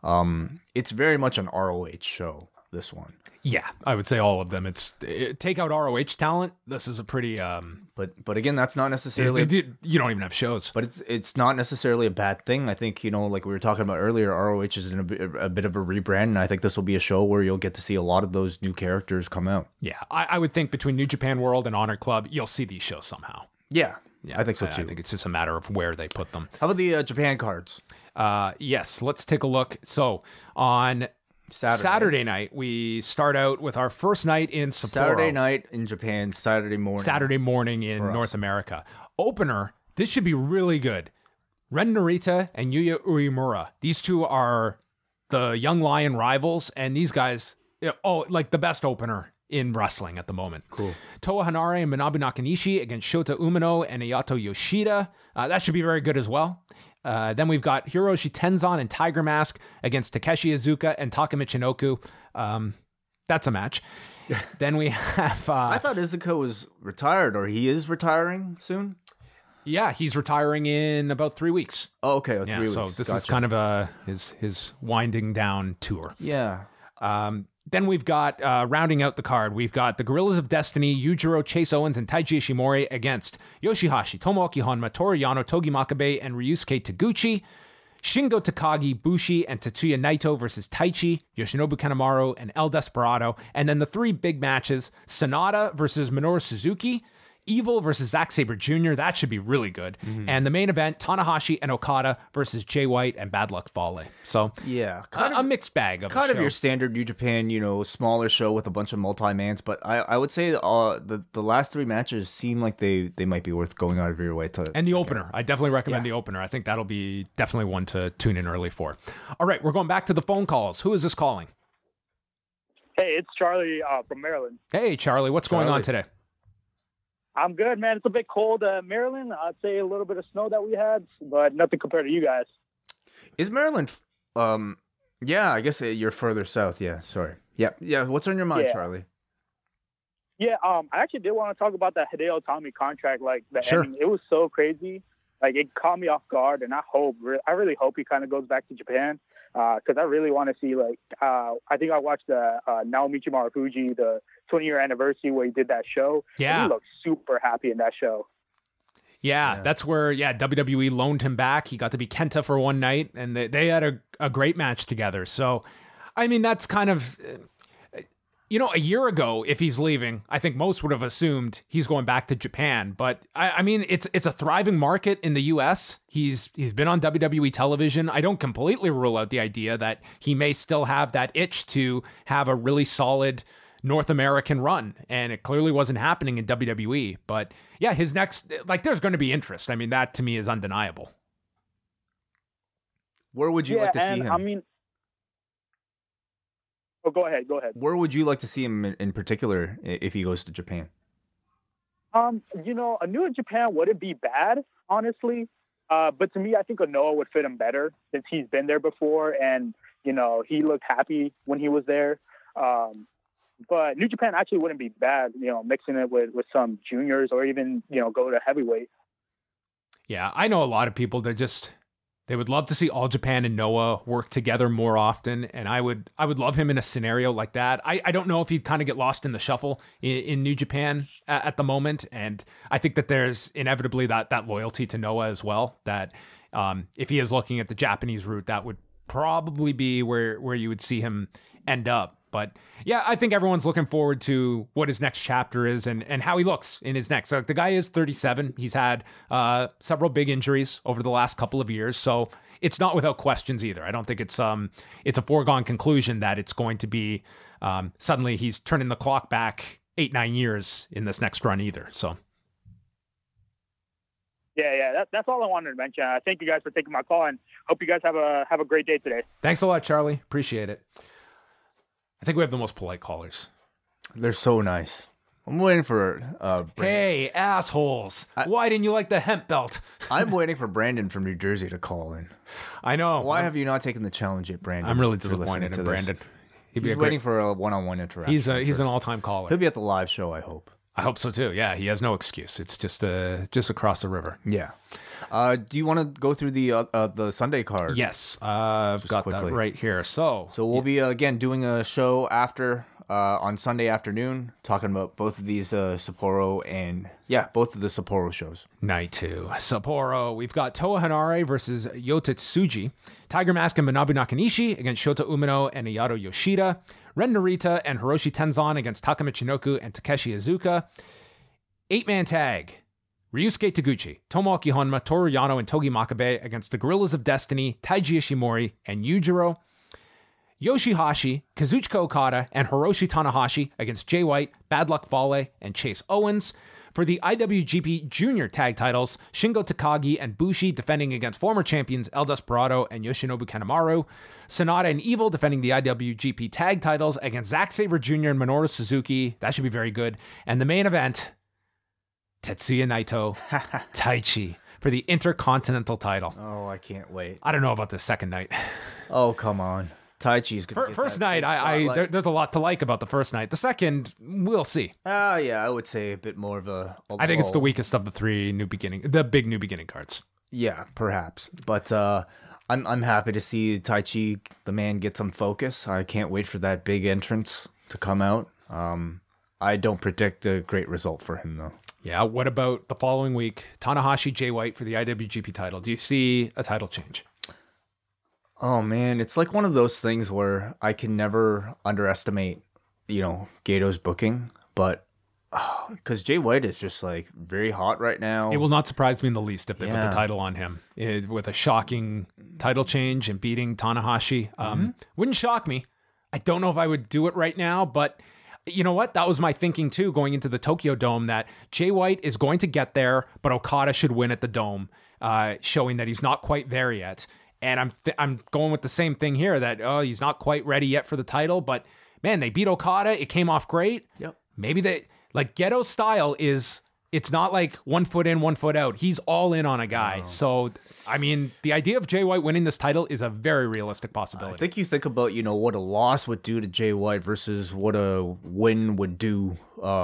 It's very much an ROH show, this one. Yeah, I would say all of them. Take out ROH talent. This is a pretty. But again, that's not necessarily. You don't even have shows. But it's not necessarily a bad thing. I think like we were talking about earlier, ROH is in a bit of a rebrand, and I think this will be a show where you'll get to see a lot of those new characters come out. Yeah, I would think between New Japan World and Honor Club, you'll see these shows somehow. Yeah, I think so too. I think it's just a matter of where they put them. How about the Japan cards? Yes, let's take a look. So on Saturday night, we start out with our first night in Sapporo. Saturday night in Japan, Saturday morning in North America. Opener, this should be really good. Ren Narita and Yuya Uemura. These two are the Young Lion rivals, and these guys, like the best opener in wrestling at the moment. Cool. Toa Hanare and Manabu Nakanishi against Shota Umino and Ayato Yoshida. That should be very good as well. Then we've got Hiroshi Tenzan and Tiger Mask against Takeshi Iizuka and Taka Michinoku. That's a match. Then we have... I thought Iizuka was retired, or he is retiring soon? Yeah, he's retiring in about 3 weeks. Oh, okay. 3 weeks. So this is kind of his winding down tour. Yeah. Then we've got, rounding out the card, we've got the Gorillas of Destiny, Yujiro, Chase Owens, and Taiji Ishimori against Yoshihashi, Tomoaki Honma, Toru Yano, Togi Makabe, and Ryusuke Taguchi. Shingo Takagi, Bushi, and Tetsuya Naito versus Taichi, Yoshinobu Kanemaru, and El Desperado. And then the three big matches, Sonata versus Minoru Suzuki, Evil versus Zack Sabre Jr. That should be really good. Mm-hmm. And the main event, Tanahashi and Okada versus Jay White and Bad Luck Fale. So yeah, a mixed bag of kind of your standard New Japan, smaller show with a bunch of multi-mans. But I would say the last three matches seem like they might be worth going out of your way to. And the opener, I definitely recommend the opener. I think that'll be definitely one to tune in early for. All right, we're going back to the phone calls. Who is this calling? Hey, it's Charlie from Maryland. Hey, Charlie, what's going on today? I'm good, man. It's a bit cold in Maryland. I'd say a little bit of snow that we had, but nothing compared to you guys. Is Maryland... yeah, I guess you're further south. Yeah, sorry. Yeah. What's on your mind, Charlie? Yeah, I actually did want to talk about that Hideo Itami contract. Like, the ending, it was so crazy. Like, it caught me off guard, and I really hope he kind of goes back to Japan, because I really want to see, like, I think I watched the Naomichi Marufuji, the 20-year anniversary where he did that show. Yeah. And he looked super happy in that show. Yeah, that's where, WWE loaned him back. He got to be Kenta for one night, and they had a great match together. So, I mean, that's kind of... a year ago, if he's leaving, I think most would have assumed he's going back to Japan. But I mean, it's a thriving market in the U.S. He's been on WWE television. I don't completely rule out the idea that he may still have that itch to have a really solid North American run, and it clearly wasn't happening in WWE. But yeah, his next, there's going to be interest. I mean, that to me is undeniable. Where would you like to see him? I mean, Oh, go ahead. Where would you like to see him in particular if he goes to Japan? A New Japan wouldn't be bad, honestly. But to me, I think a Noah would fit him better since he's been there before, and he looked happy when he was there. But New Japan actually wouldn't be bad, mixing it with some juniors or even go to heavyweight. Yeah, I know a lot of people that they would love to see All Japan and Noah work together more often, and I would love him in a scenario like that. I don't know if he'd kind of get lost in the shuffle in New Japan at the moment, and I think that there's inevitably that loyalty to Noah as well, that if he is looking at the Japanese route, that would probably be where you would see him end up. But yeah, I think everyone's looking forward to what his next chapter is and how he looks in his next. So the guy is 37. He's had several big injuries over the last couple of years. So it's not without questions either. I don't think it's a foregone conclusion that it's going to be suddenly he's turning the clock back 8-9 years in this next run either. So. Yeah. That's all I wanted to mention. Thank you guys for taking my call, and hope you guys have a great day today. Thanks a lot, Charlie. Appreciate it. I think we have the most polite callers. They're so nice. I'm waiting for Hey, assholes. Why didn't you like the hemp belt? I'm waiting for Brandon from New Jersey to call in. I know. Why have you not taken the challenge yet, Brandon? I'm really disappointed in Brandon. He's waiting for a one-on-one interaction. He's an all-time caller. He'll be at the live show, I hope. I hope so too. Yeah, he has no excuse. It's just across the river. Yeah. Do you want to go through the Sunday card? Yes, I've got that right here. So we'll be again doing a show after on Sunday afternoon, talking about both of these Sapporo and both of the Sapporo shows. Night 2, Sapporo. We've got Toa Hanare versus Yota Tsuji, Tiger Mask and Manabu Nakanishi against Shota Umino and Ayato Yoshida, Ren Narita and Hiroshi Tenzan against Taka Michinoku and Takeshi Iizuka. 8-man tag. Ryusuke Taguchi, Tomoaki Honma, Toru Yano, and Togi Makabe against the Gorillas of Destiny, Taiji Ishimori, and Yujiro. Yoshihashi, Kazuchika Okada, and Hiroshi Tanahashi against Jay White, Bad Luck Fale, and Chase Owens. For the IWGP Junior Tag titles, Shingo Takagi and Bushi defending against former champions El Desperado and Yoshinobu Kanemaru. Sonata and Evil defending the IWGP Tag titles against Zack Sabre Jr. and Minoru Suzuki. That should be very good. And the main event, Tetsuya Naito, Taichi for the Intercontinental title. Oh, I can't wait. I don't know about the second night. Oh, come on. Taichi's going to get first night, there's a lot to like about the first night. The second, we'll see. Yeah, I would say a bit more of a I think it's the weakest of the three the big new beginning cards. Yeah, perhaps. But I'm happy to see Taichi, the man, get some focus. I can't wait for that big entrance to come out. I don't predict a great result for him, though. Yeah, what about the following week? Tanahashi, Jay White for the IWGP title. Do you see a title change? Oh, man, it's like one of those things where I can never underestimate, Gedo's booking, but because Jay White is just like very hot right now. It will not surprise me in the least if they put the title on him with a shocking title change and beating Tanahashi. Wouldn't shock me. I don't know if I would do it right now, but you know what? That was my thinking too, going into the Tokyo Dome, that Jay White is going to get there, but Okada should win at the Dome, showing that he's not quite there yet. And I'm going with the same thing here, that he's not quite ready yet for the title, but man, they beat Okada. It came off great. Yep. Maybe Gedo's style is, it's not like 1 foot in, 1 foot out. He's all in on a guy. No. So, I mean, the idea of Jay White winning this title is a very realistic possibility. I think you think about, what a loss would do to Jay White versus what a win would do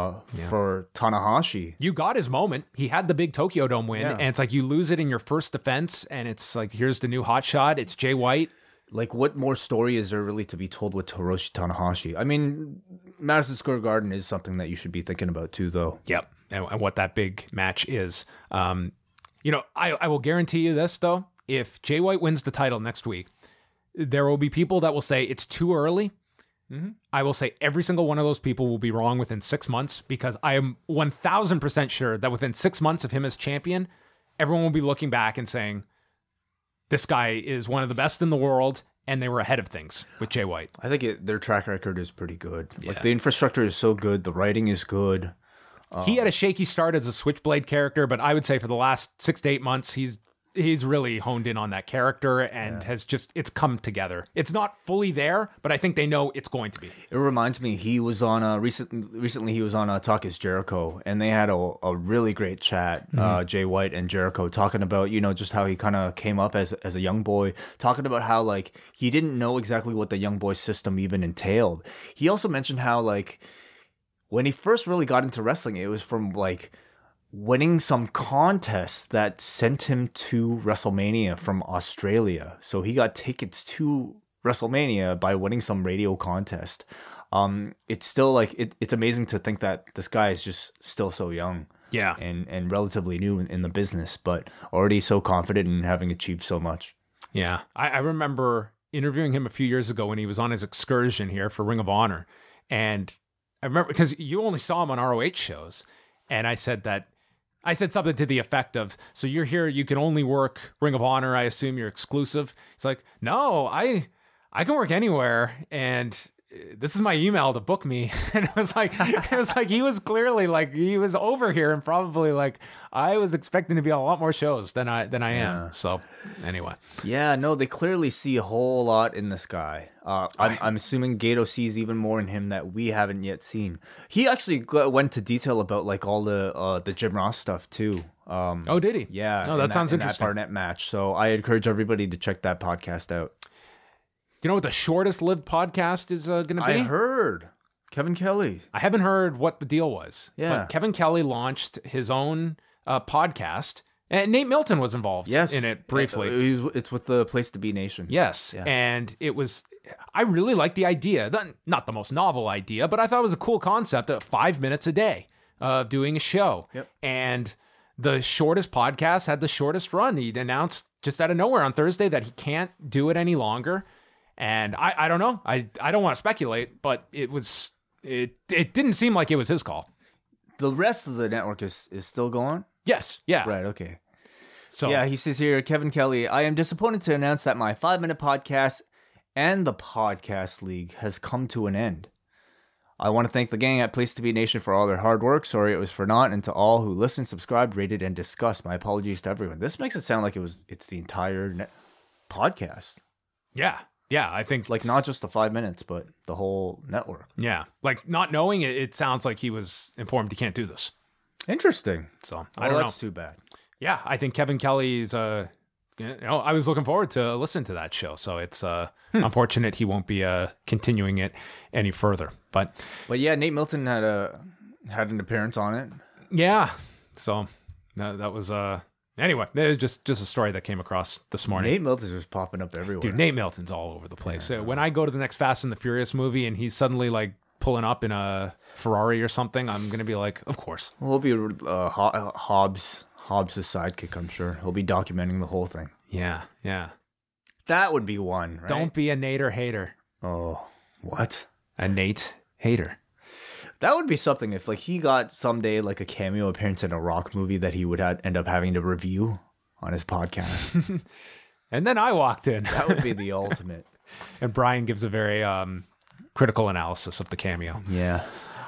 for Tanahashi. You got his moment. He had the big Tokyo Dome win, and it's like you lose it in your first defense, and it's like, here's the new hotshot. It's Jay White. Like, what more story is there really to be told with Hiroshi Tanahashi? I mean, Madison Square Garden is something that you should be thinking about too, though. Yep. And what that big match is. I will guarantee you this, though. If Jay White wins the title next week, there will be people that will say it's too early. Mm-hmm. I will say every single one of those people will be wrong within 6 months, because I am 1,000% sure that within 6 months of him as champion, everyone will be looking back and saying, this guy is one of the best in the world, and they were ahead of things with Jay White. I think their track record is pretty good. Yeah. Like, the infrastructure is so good. The writing is good. He had a shaky start as a Switchblade character, but I would say for the last 6 to 8 months, he's he's really honed in on that character and has just, it's come together. It's not fully there, but I think they know it's going to be. It reminds me, he was on recently he was on Talk is Jericho, and they had a really great chat, Jay White and Jericho, talking about, just how he kind of came up as a young boy, talking about how, like, he didn't know exactly what the young boy system even entailed. He also mentioned how, like, when he first really got into wrestling, it was from, like, winning some contest that sent him to WrestleMania from Australia. So he got tickets to WrestleMania by winning some radio contest. It's still like it's amazing to think that this guy is just still so young. Yeah. And relatively new in the business, but already so confident in having achieved so much. Yeah. I remember interviewing him a few years ago when he was on his excursion here for Ring of Honor. And I remember because you only saw him on ROH shows. And I said something to the effect of, so you're here, you can only work Ring of Honor. I assume you're exclusive. It's like, no, I can work anywhere. And this is my email to book me. And it was like he was clearly like, he was over here and probably like, I was expecting to be on a lot more shows than I am. So anyway. Yeah, no, they clearly see a whole lot in this guy. I'm assuming Gato sees even more in him that we haven't yet seen. He actually went to detail about like all the Jim Ross stuff too. Oh, did he? Yeah. Oh, that sounds interesting. That Barnett match. So I encourage everybody to check that podcast out. You know what the shortest lived podcast is going to be? I heard. Kevin Kelly. I haven't heard what the deal was. Yeah. But Kevin Kelly launched his own podcast, and Nate Milton was involved in it briefly. It's with the Place to Be Nation. Yes. Yeah. And it was, I really liked the idea. Not the most novel idea, but I thought it was a cool concept of 5 minutes a day of doing a show. Yep. And the shortest podcast had the shortest run. He announced just out of nowhere on Thursday that he can't do it any longer. And I don't know. I don't want to speculate, but it didn't seem like it was his call. The rest of the network is still going? Yes. Yeah. Right. Okay. So yeah, he says here, Kevin Kelly, I am disappointed to announce that my 5-minute podcast and the podcast league has come to an end. I want to thank the gang at Place to Be Nation for all their hard work. Sorry it was for naught, and to all who listened, subscribed, rated, and discussed. My apologies to everyone. This makes it sound like it's the entire podcast. Yeah. Yeah, I think like not just the 5 minutes, but the whole network. Yeah, like not knowing it, it sounds like he was informed he can't do this. Interesting. So I don't know. That's too bad. Yeah, I think Kevin Kelly's. I was looking forward to listen to that show. So it's unfortunate he won't be continuing it any further. But yeah, Nate Milton had an appearance on it. Yeah, so that was Anyway, just a story that came across this morning. Nate Milton's just popping up everywhere. Dude, Nate Milton's all over the place. Yeah. When I go to the next Fast and the Furious movie and he's suddenly like pulling up in a Ferrari or something, I'm going to be like, of course. Well, he'll be Hobbs' sidekick, I'm sure. He'll be documenting the whole thing. Yeah, yeah. That would be one, right? Don't be a Nader hater. Oh, what? A Nate hater. That would be something if like he got someday like a cameo appearance in a Rock movie that he would end up having to review on his podcast. And then I walked in. That would be the ultimate. And Brian gives a very critical analysis of the cameo. Yeah.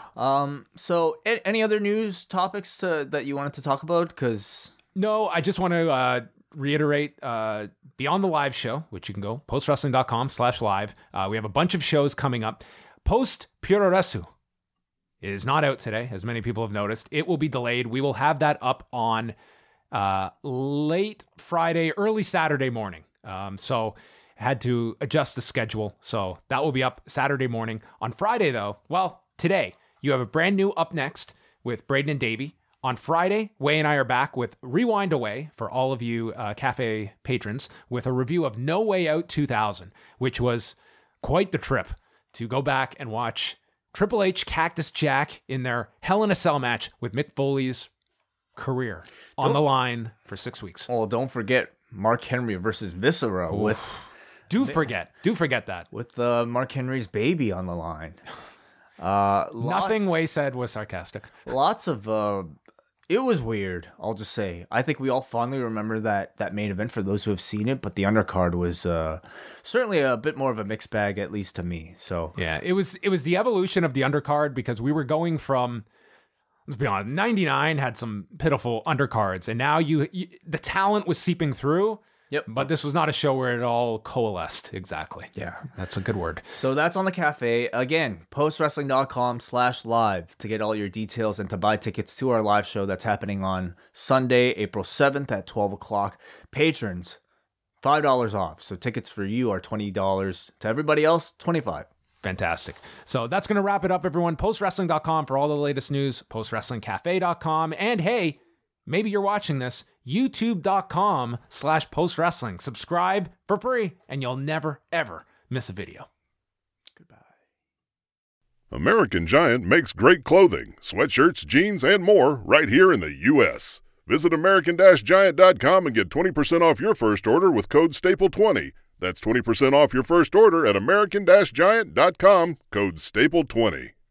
So any other news topics that you wanted to talk about? Because no, I just want to reiterate Beyond the Live show, which you can go postwrestling.com/live. We have a bunch of shows coming up. Post Puroresu is not out today, as many people have noticed. It will be delayed. We will have that up on late Friday, early Saturday morning. So had to adjust the schedule. So that will be up Saturday morning. On Friday, though, well, today, you have a brand new Up Next with Braden and Davey. On Friday, Way and I are back with Rewind Away for all of you cafe patrons with a review of No Way Out 2000, which was quite the trip to go back and watch Triple H, Cactus Jack in their Hell in a Cell match with Mick Foley's career on the line for 6 weeks. Oh, don't forget Mark Henry versus Viscera with... Do forget that. With Mark Henry's baby on the line. Nothing Way said was sarcastic. Lots of... it was weird, I'll just say. I think we all fondly remember that main event for those who have seen it, but the undercard was certainly a bit more of a mixed bag, at least to me. So yeah, it was the evolution of the undercard because we were going from let's be honest, 99 had some pitiful undercards, and now the talent was seeping through. Yep. But this was not a show where it all coalesced exactly. Yeah. That's a good word. So that's on the cafe. Again, postwrestling.com/live to get all your details and to buy tickets to our live show that's happening on Sunday, April 7th at 12 o'clock. Patrons, $5 off. So tickets for you are $20. To everybody else, $25. Fantastic. So that's going to wrap it up, everyone. Postwrestling.com for all the latest news. Postwrestlingcafe.com. And hey, maybe you're watching this, youtube.com/postwrestling. Subscribe for free, and you'll never, ever miss a video. Goodbye. American Giant makes great clothing, sweatshirts, jeans, and more right here in the U.S. Visit American-Giant.com and get 20% off your first order with code STAPLE20. That's 20% off your first order at American-Giant.com, code STAPLE20.